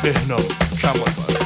بهنام کمالوند.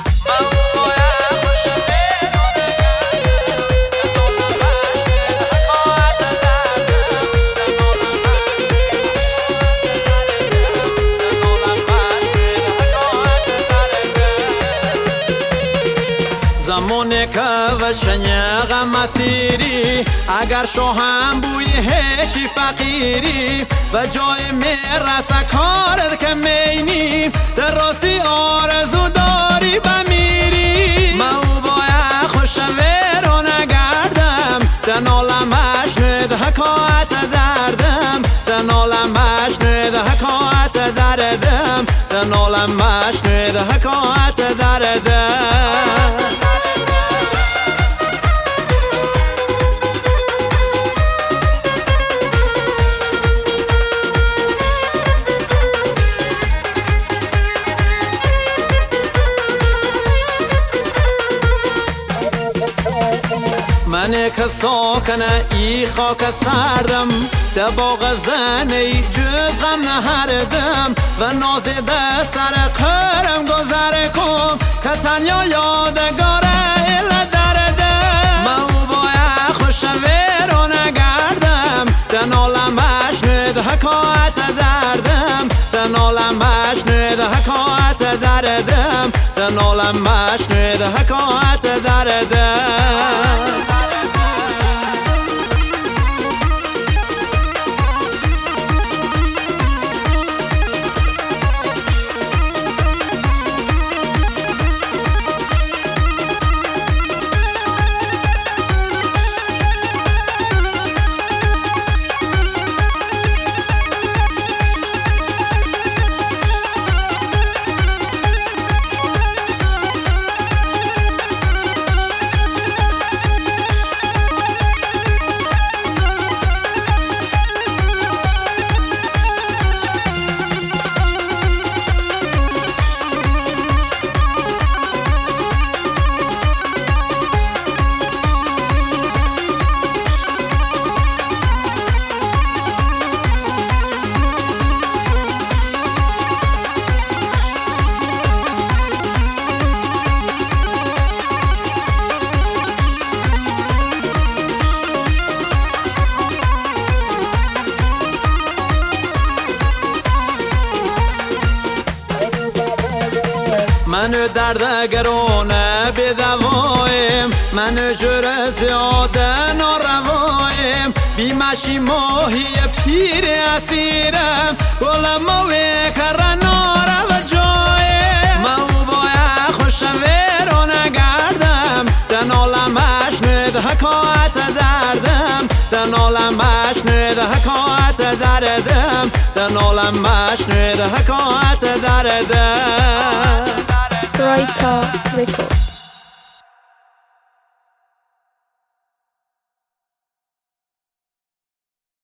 زمانه که و شنیغ مسیری اگر شوهم بوی هشی فقیری و جای میرسه کارت که مینی در راستی آرزو داری بمیری. ما او باید خوشویر و نگردم دن عالمش نده حکایت دردم دن عالمش نده حکایت دردم دن عالمش نده حکایت دردم. منه که ساکنه ای خاک سردم ده باغ زنی جز غم نهردم و نازده سر قرم گذر کن که تنیا یادگاره ایل دردم. ما او باید خوشویر و نگردم دن عالمش نده حکایت دردم دن عالمش نده حکایت دردم دن عالمش نده حکایت دردم. منو دردگرونه به دوایم منو جره زیاده ناروایم بیمشی ماهی پیر اسیرم گلم موی کره ناره و جایم. ما او باید خوشویر و نگردم دن عالمش نده حکایت دردم دن عالمش نده حکایت دردم دن عالمش نده حکایت دردم. Troika Records.